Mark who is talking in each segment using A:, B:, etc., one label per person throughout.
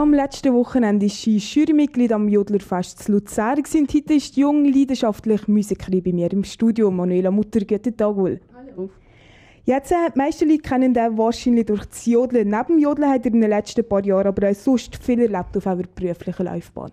A: Am letzten Wochenende war sie Jurymitglied am Jodlerfest in Luzern. Und heute ist die junge, leidenschaftliche Musikerin bei mir im Studio, Manuela Mutter. Guten Tag wohl.
B: Hallo.
A: Jetzt, die meisten Leute kennen den wahrscheinlich durch das Jodeln. Neben dem Jodeln hat er in den letzten paar Jahren aber auch sonst viel erlebt auf eurer beruflichen Laufbahn.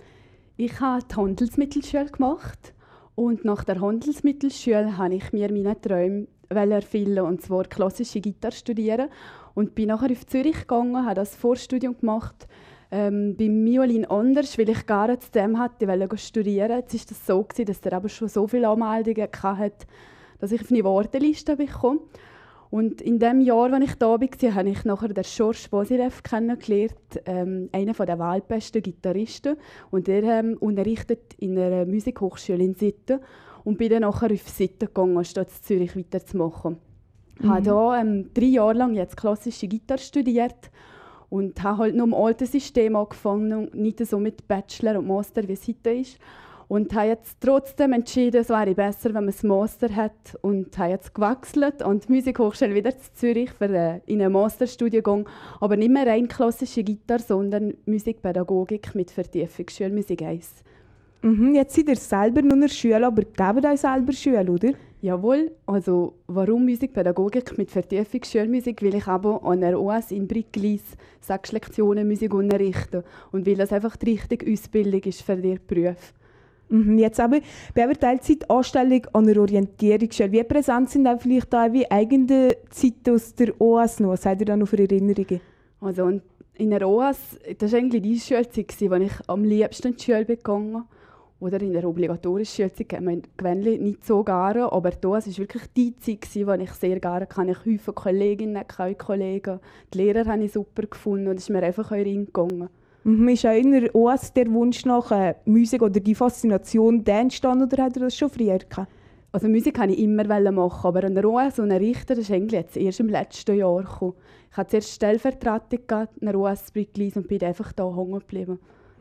B: Ich habe die Handelsmittelschule gemacht und nach der Handelsmittelschule habe ich mir meine Träume erfüllen, und zwar klassische Gitarre studieren. Und bin nachher auf Zürich gegangen, habe das Vorstudium gemacht, beim Miolin anders, weil ich gar nicht zu dem wollte studieren. Jetzt war das so, dass er aber schon so viele Anmeldungen hatte, dass ich auf eine Warteliste bekam. Und in dem Jahr, als ich da war, habe ich nachher den Georges Bosilev kennengelernt, einen der weltbesten Gitarristen. Und er unterrichtet in einer Musikhochschule in Sitten. Und bin dann nachher auf Sitten gegangen, anstatt in Zürich weiterzumachen. Ich habe hier 3 Jahre lang jetzt klassische Gitarre studiert und habe halt nur im alten System angefangen, nicht so mit Bachelor und Master, wie es heute ist. Und habe jetzt trotzdem entschieden, es wäre besser, wenn man das Master hat. Und habe jetzt gewechselt und die Musikhochschule wieder zu Zürich in einen Masterstudiengang. Aber nicht mehr rein klassische Gitarre, sondern Musikpädagogik mit Vertiefung Schulmusik 1.
A: Jetzt seid ihr selber nur in der Schule, aber gebt euch selber Schule, oder?
B: Jawohl. Also, warum Musikpädagogik mit Vertiefung Schulmusik? Weil ich aber an der OS in Bricklis 6 Lektionen Musik unterrichte. Und weil das einfach die richtige Ausbildung ist für den Beruf.
A: Jetzt aber bei eurer Teilzeitanstellung an der Orientierungsschule. Wie präsent sind auch vielleicht da wie eigene Zeiten aus der OS noch? Was habt ihr da noch für Erinnerungen?
B: Also, in der OS, das war eigentlich die Schulzeit, wo ich am liebsten in die Schule gegangen bin. Oder in der obligatorischen Schulzeit geht man gewöhnlich nicht so gerne, aber da war wirklich die Zeit, die ich sehr gerne hatte. Ich viele Kolleginnen, Kollegen, die Lehrer habe ich super gefunden und es ist mir einfach reingegangen.
A: Ist auch in der OS der Wunsch nach Musik oder die Faszination entstanden, oder hat er das schon früher gehabt?
B: Also Musik wollte ich immer machen, aber an der OS unterrichten, das ist eigentlich jetzt erst im letzten Jahr gekommen. Ich hatte zuerst Stellvertretung an der OS Bricklis und bin einfach da hängen geblieben.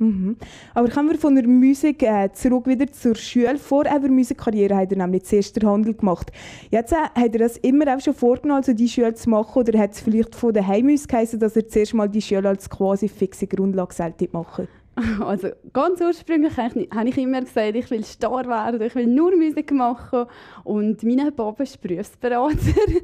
A: Aber kommen wir von der Musik zurück wieder zur Schule. Vor eurer Musikkarriere hat er nämlich zuerst den Handel gemacht. Jetzt hat er das immer auch schon vorgenommen, also die Schule zu machen, oder hat es vielleicht von daheim aus geheißen, dass er zuerst mal die Schule als quasi fixe Grundlage machen?
B: Also ganz ursprünglich habe ich immer gesagt, ich will Star werden, ich will nur Musik machen. Und mein Papa ist Berufsberater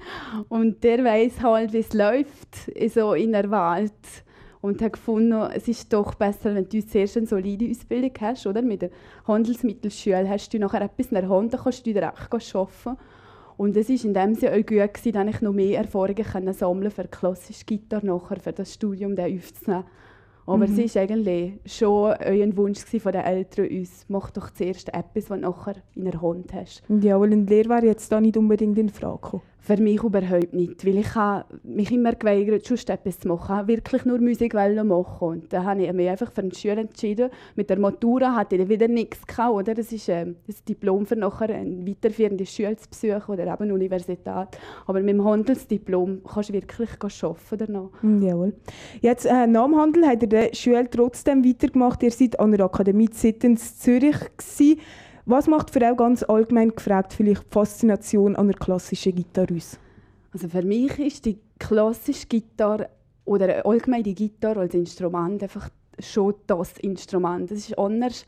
B: und der weiss halt, wie es läuft so in der Welt. Und habe gefunden, es ist doch besser, wenn du zuerst eine solide Ausbildung hast. Oder? Mit der Handelsmittelschule hast du nachher etwas in der Hand, dann kannst du direkt arbeiten. Und es war in dem Sinne auch gut, dass ich noch mehr Erfahrungen sammeln für klassische Gitarre nachher, für das Studium aufzunehmen. Aber es war eigentlich schon ein Wunsch von den Eltern uns, mach doch zuerst etwas, was du nachher in der Hand hast.
A: Ja, weil eine Lehre wäre jetzt da nicht unbedingt in Frage gekommen.
B: Für mich überhaupt nicht, weil ich mich immer geweigert, sonst etwas zu machen. Ich wollte wirklich nur Musik machen. Und dann habe ich mich einfach für eine Schule entschieden. Mit der Matura hatte ich dann wieder nichts gehabt, oder? Das ist ein Diplom für nachher eine weiterführende Schule zu besuchen oder eben eine Universität. Aber mit dem Handelsdiplom kannst du wirklich arbeiten danach.
A: Jawohl. Jetzt, nach dem Handel hat ihr die Schule trotzdem weitergemacht. Ihr seid an der Akademie Zittens Zürich gewesen. Was macht für auch ganz allgemein gefragt vielleicht die Faszination an der klassischen Gitarre aus?
B: Also für mich ist die klassische Gitarre oder allgemein die Gitarre als Instrument einfach schon das Instrument. Das ist anders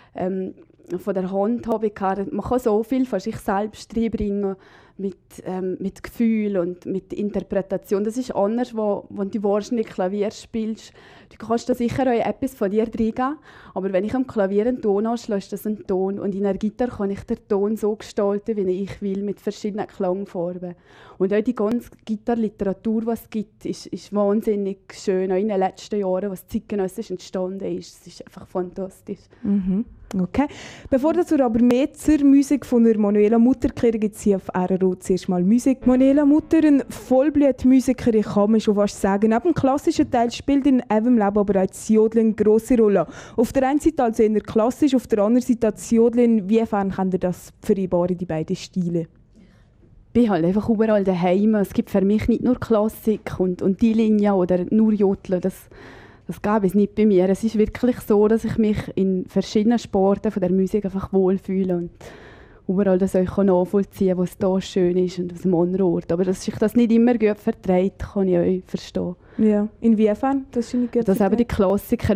B: von der Handhabung her. Man kann so viel von sich selbst reinbringen mit Gefühl und mit Interpretation. Das ist anders, wenn du wahrscheinlich Klavier spielst. Du kannst da sicher auch etwas von dir reingeben, aber wenn ich am Klavier einen Ton anschlage, ist das ein Ton. Und in der Gitarre kann ich den Ton so gestalten, wie ich will, mit verschiedenen Klangfarben. Und auch die ganze Gitarrliteratur, die es gibt, ist wahnsinnig schön. Auch in den letzten Jahren, was zeitgenössisch entstanden ist. Es ist einfach fantastisch.
A: Okay. Bevor wir aber mehr zur Musik von der Manuela Mutter kehren, gibt es hier auf RRO zuerst mal Musik. Manuela Mutter, eine Vollblutmusikerin, kann man schon fast sagen. Neben dem klassischen Teil spielt in eurem Leben aber auch das Jodeln eine grosse Rolle. Auf der einen Seite also eher klassisch, auf der anderen Seite das Jodeln. Inwiefern könnt ihr das vereinbaren, die beiden Stile?
B: Ich bin halt einfach überall daheim. Es gibt für mich nicht nur Klassik und die Linie oder nur Jodeln. Das gäbe es nicht bei mir. Es ist wirklich so, dass ich mich in verschiedenen Sporten von der Musik einfach wohlfühle. überall das euch nachvollziehen kann, was da schön ist und was am anderen Ort. Aber dass sich das nicht immer gut verträgt, kann ich euch verstehen.
A: Ja, inwiefern? Das ist nicht gut
B: dass eben die Klassiker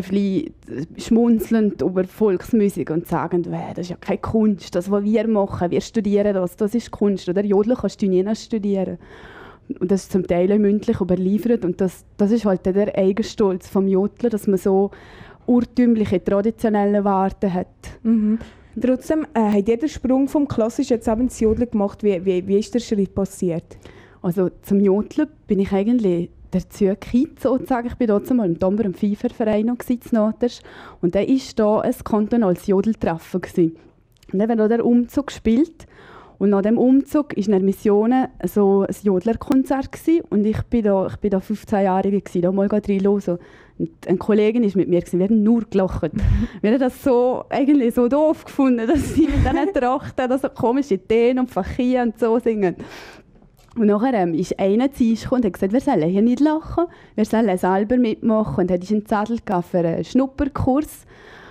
B: schmunzelnd über Volksmusik und sagen, das ist ja keine Kunst, das, was wir machen, wir studieren das ist Kunst. Oder Jodeln kannst du nie studieren. Und das ist zum Teil auch mündlich überliefert. Und das ist halt der Eigenstolz vom Jodeln, dass man so urtümliche, traditionelle Werte hat.
A: Mhm. Trotzdem, habt ihr den Sprung vom Klassischen jetzt ins Jodeln gemacht? Wie ist der Schritt passiert?
B: Also zum Jodeln bin ich eigentlich dazu gekommen, sozusagen. Ich war dort mal im Domber im Pfeiferverein und da war da ein kantonales Jodeltreffen. Und dann wurde der Umzug gespielt. Und nach dem Umzug war in der Mission so ein Jodlerkonzert und ich bin da 15-Jährige, da mal reinhören. Und eine Kollegin war mit mir, wir haben nur gelacht. Wir haben das eigentlich so doof gefunden, dass sie mit diesen Trachten, dass so komische Ideen und Fachien und so singen. Und nachher ist einer zu uns gekommen und hat gesagt, wir sollen hier nicht lachen, wir sollen selber mitmachen. Und er hat einen Zettel für einen Schnupperkurs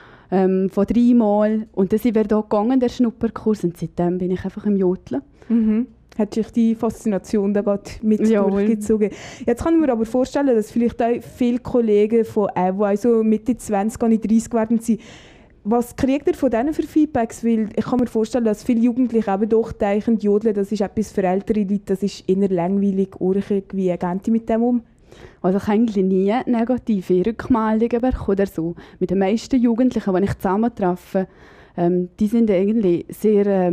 B: von 3 Mal. Und dann sind wir hier gegangen, der Schnupperkurs, und seitdem bin ich einfach im Jodeln.
A: Mhm. Hat sich die Faszination da gerade mit durchgezogen. Jetzt kann ich mir aber vorstellen, dass vielleicht auch viele Kollegen von die also Mitte 20, gar nicht 30 werden sind. Was kriegt ihr von denen für Feedbacks? Weil ich kann mir vorstellen, dass viele Jugendliche eben doch denken, Jodeln, das ist etwas für ältere Leute, das ist eher langweilig, urchig. Wie gehen die mit dem um?
B: Also ich habe eigentlich nie negative Rückmeldungen bekommen oder so. Mit den meisten Jugendlichen, die ich zusammentreffe, die sind eigentlich sehr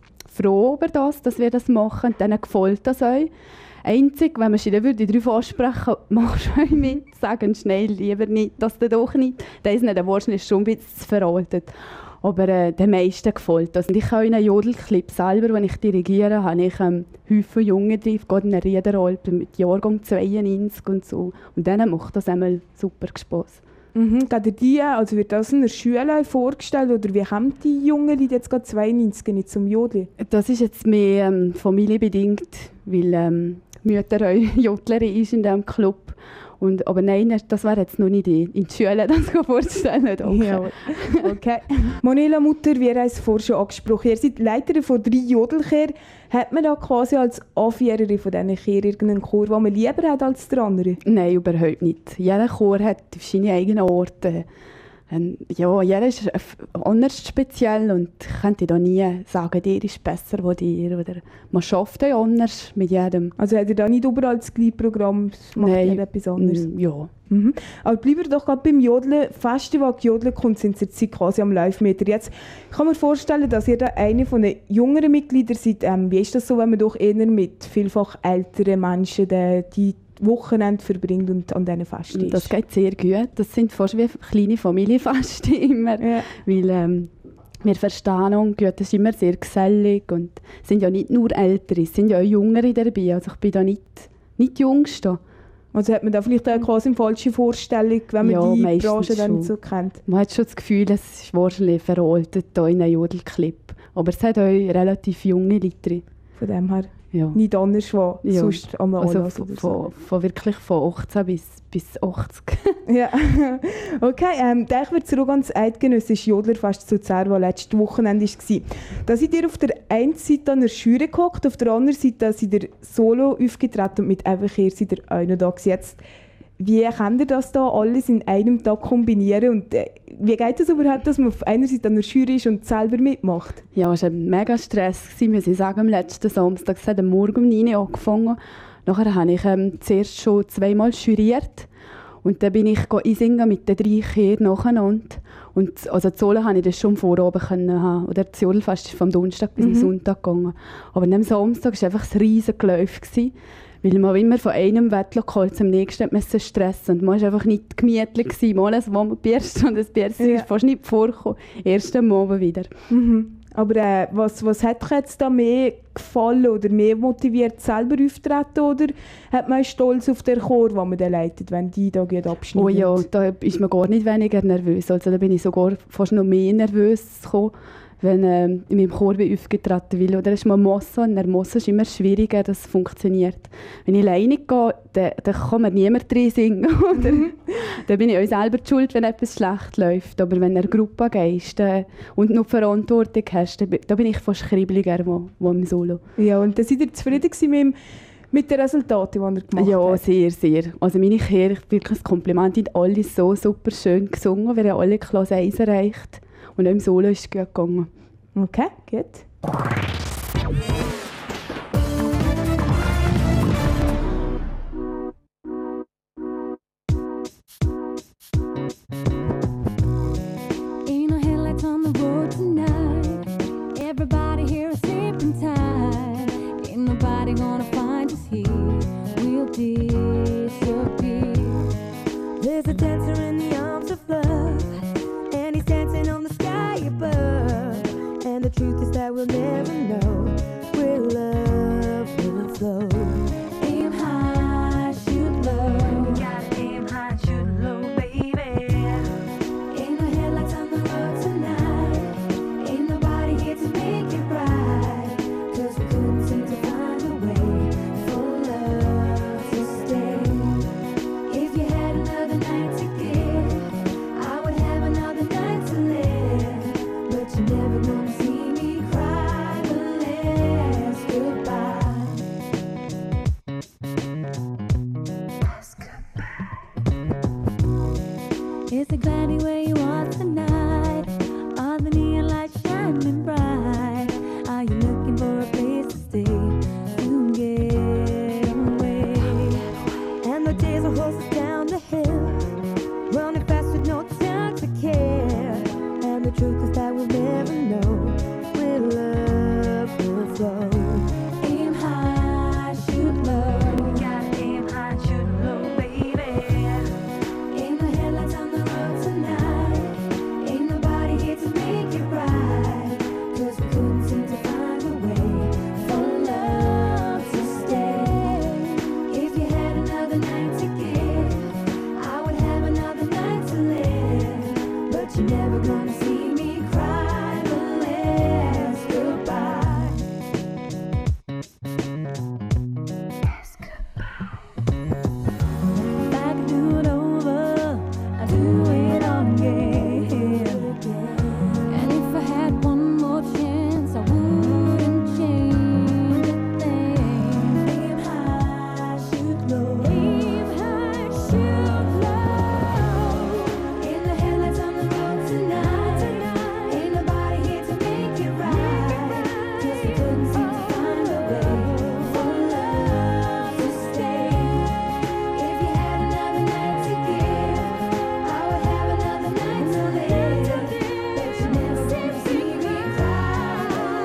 B: froh über das, dass wir das machen. Und denen gefällt das auch. Einzig, wenn man sie darauf ansprechen, machst du auch mit, sagen schnell, lieber nicht, das doch nicht. Das ist nicht, der wahrscheinlich schon ein bisschen veraltet. Aber den meisten gefällt das. Und ich habe in einem Jodelclip selber, wenn ich dirigiere, habe ich Haufen Junge drauf, gerade in der Riederalp mit Jahrgang 92 und so. Und denen macht das einmal super Spass.
A: Mhm. Also wird das in der Schule vorgestellt oder wie kommen die Jungen, die jetzt gerade 92 nicht zum Jodeln?
B: Das ist jetzt mehr familienbedingt, weil Mutter auch Jodlerin ist in diesem Club. Aber nein, das wäre jetzt noch nicht in die Schule, das vorzustellen. Okay.
A: Ja, okay. Manuela Mutter, wir haben es vorhin schon angesprochen. Ihr seid Leiterin von 3 Jodelchören. Hat man da quasi als Anführerin von diesen Chören irgendeinen Chor, den man lieber hat als der andere?
B: Nein, überhaupt nicht. Jeder Chor hat seine eigenen Orte. Ja, jeder ist anders speziell und ich könnte da nie sagen, der ist besser als dir. Oder man schafft ja anders mit jedem.
A: Also hat ihr da nicht überall das gleiche Programm? Macht jeder etwas anderes?
B: Ja.
A: Mhm. Aber bleiben wir doch gerade beim Jodeln. Festival Jodeln kommt in der Zeit quasi am Live-Meter. Jetzt kann man vorstellen, dass ihr da eine von den jüngeren Mitgliedern seid. Wie ist das so, wenn man doch eher mit vielfach älteren Menschen die Wochenende verbringt und an diesen Festen ist?
B: Das geht sehr gut. Das sind fast wie kleine Familienfeste immer. Ja. Weil wir verstehen uns gut, das ist immer sehr gesellig. Und es sind ja nicht nur Ältere, es sind ja auch Jüngere dabei. Also ich bin da nicht die Jüngste.
A: Also hat man da vielleicht auch quasi eine falsche Vorstellung, wenn man die Branche dann nicht so kennt?
B: Man hat schon das Gefühl, es ist wahrscheinlich veraltet hier in einem Jodelclip. Aber es hat auch relativ junge Leute drin.
A: Von dem her nicht anders, was sonst am
B: Anlass also wirklich von 18 bis 80.
A: Ja, okay. Denken wir zurück an das eidgenössische Jodlerfest zu Luzern, das letztes Wochenende war. Da seid ihr auf der einen Seite an der Jury gehockt, auf der anderen Seite seid ihr solo aufgetreten und mit einfach ihr seid ihr auch noch da gewesen. Jetzt, wie könnt ihr das da alles in einem Tag kombinieren und wie geht es überhaupt, dass man auf einer Seite an der Jury ist und selber mitmacht?
B: Ja, es war ein mega Stress, muss ich sagen, am letzten Samstag. Es hat am Morgen um 9 Uhr angefangen. Nachher habe ich zuerst schon 2-mal juriert. Und dann bin ich einsingen mit den 3 Chören nacheinander. Und also Zolen konnte ich das schon am Vorabend haben. Oder das Jodelfest ist vom Donnerstag bis zum Sonntag gegangen. Aber am Samstag war einfach ein riesiges Geläuf. Weil man immer von einem Wettlokal zum nächsten stressen. Und man war einfach nicht gemütlich. Mal ein Wommelbierst und ein Bierchen ist fast nicht vorgekommen. Erst am Abend wieder.
A: Mhm. Aber was hat euch jetzt da mehr gefallen oder mehr motiviert, selber aufzutreten? Oder hat man Stolz auf den Chor, den man dann leitet, wenn die da abschneiden?
B: Oh ja, da ist man gar nicht weniger nervös. Also da bin ich sogar fast noch mehr nervös gekommen, wenn in meinem Chor aufgetreten will. Oder ist mal Mosso, und der Mosso ist immer schwieriger, dass es funktioniert. Wenn ich alleine gehe, dann kann mir niemand rein singen. Oder? Dann bin ich auch selber die schuld, wenn etwas schlecht läuft. Aber wenn du in eine Gruppe gehst und noch Verantwortung hast, dann bin ich fast kribbeliger wo im Solo.
A: Ja, und dann seid ihr zufrieden mit den Resultaten, die ihr gemacht habt?
B: Ja, sehr, sehr. Also meine Chöre, wirklich ein Kompliment, die haben alle so super schön gesungen. Wir haben alle Klasse 1 erreicht. Und auch im Solo ist es gut gegangen.
A: Okay, gut.
C: Ain't no headlights on the road tonight. Everybody here is sleeping tight. Ain't nobody gonna find us here. We'll disappear. There's a dancer in the arms of love, and he's dancing on the sky above. And the truth is that we'll never know where love will flow. Aim high, shoot low. You gotta aim high, shoot low, baby. Ain't no headlights on the road tonight. Ain't nobody here to make it right. 'Cause we couldn't seem to find a way for love to stay. If you had another night to give, I would have another night to live. But you're never gonna see me cry the last goodbye. Last goodbye. Is it cloudy where you are tonight? Are the neon lights shining bright? Are you looking for a place to stay? To get away. And the days will hold us down the hill, running fast with no time to care. And the truth is that we'll never know where love will flow. Aim high, shoot low. You gotta aim high, shoot low, baby. Ain't no headlights on the road tonight. Ain't nobody here to make it right. 'Cause we couldn't seem to find a way for love to stay. If you had another night to give, I would have another night to live. But you're never gonna see me cry the last goodbye. Last goodbye. If I could do it over, I'd do it all again. And if I had one more chance, I wouldn't change a thing. Aim high, shoot low. Aim high, shoot low. In the headlights on the road tonight. Ain't nobody here to make it right. 'Cause we couldn't seem to find a way for love to stay. If you had another night to give, I would have another night to live. But you never gonna see me cry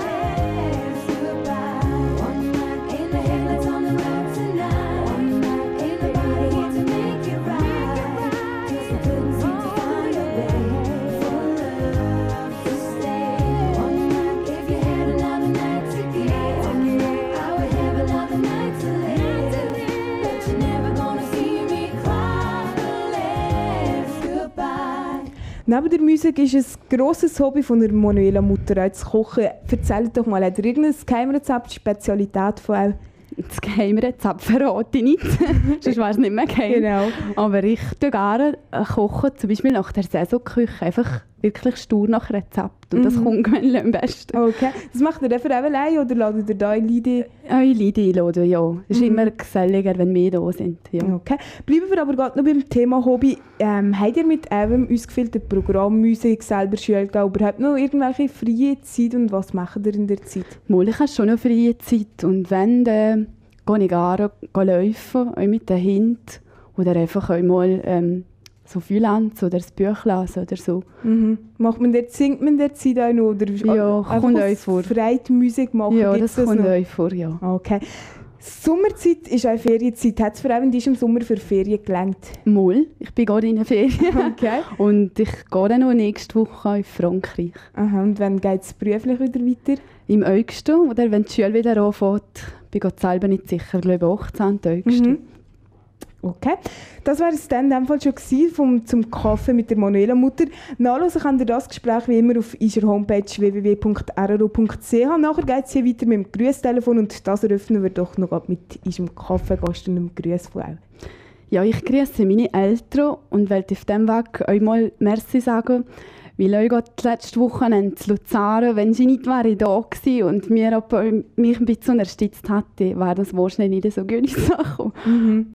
C: last goodbye. One night in the headlights on the road tonight. One night ain't nobody here to make it right. 'Cause we couldn't seem to find a way for love to stay. One night, if you had another night to give, I would have another night to live. But you're never gonna see me cry the last goodbye.
A: Neben der Musik ist es ein grosses Hobby von der Manuela Mutter auch das Kochen. Erzähl doch mal, hat ihr irgendein Geheimrezept, Spezialität von euch?
B: Das Geheimrezept verrate ich nicht, sonst wäre es nicht mehr geheim.
A: Genau.
B: Aber ich koche gerne kochen, zum Beispiel nach der Saisonküche, einfach wirklich stur nach Rezept. Und das kommt gewöhnlich am besten.
A: Okay. Das macht ihr einfach allein oder ladet ihr da Leute?
B: Eure Leute einladen, ja. Es ist immer geselliger, wenn wir da sind. Ja.
A: Okay. Bleiben wir aber gerade noch beim Thema Hobby. Habt ihr mit eurem ausgefehlten Programm Musik selber Schule gehen, überhaupt noch irgendwelche freie Zeit und was macht ihr in der Zeit?
B: Mal, ich habe schon noch freie Zeit und wenn, dann gehe ich gerne laufen, auch mit den Hunden oder einfach auch mal so Freelance oder ein Buch lesen oder so.
A: Macht man dort, singt man dort Zeit auch noch? Oder
B: Ja, kommt euch vor.
A: Freitmusik machen?
B: Ja,
A: Gibt's
B: das kommt
A: noch?
B: euch vor, ja.
A: Okay. Sommerzeit ist auch Ferienzeit. Hat es vor allem im Sommer für Ferien gelangt?
B: Mal, ich bin gerade in der Ferien.
A: Okay.
B: Und ich gehe dann noch nächste Woche in Frankreich.
A: Aha, und wann geht es beruflich wieder weiter?
B: Im August, oder wenn die Schule wieder anfängt, bin ich selber nicht sicher, ich glaube 18. August.
A: Okay, das wäre es dann in dem Fall schon gewesen zum Kaffee mit der Manuela Mutter. Nachhören könnt ihr das Gespräch wie immer auf unserer Homepage www.rro.ch. Nachher geht es hier weiter mit dem Grüßtelefon und das eröffnen wir doch noch mit unserem Kaffeegast und einem Grüß von auch.
B: Ja, ich grüße meine Eltern und wollte auf diesem Weg euch mal Merci sagen, weil euch gerade letzte Woche in Luzern, wenn sie nicht wäre, da gewesen und mich ein bisschen unterstützt hätte, wäre das wahrscheinlich nicht so gut gekommen.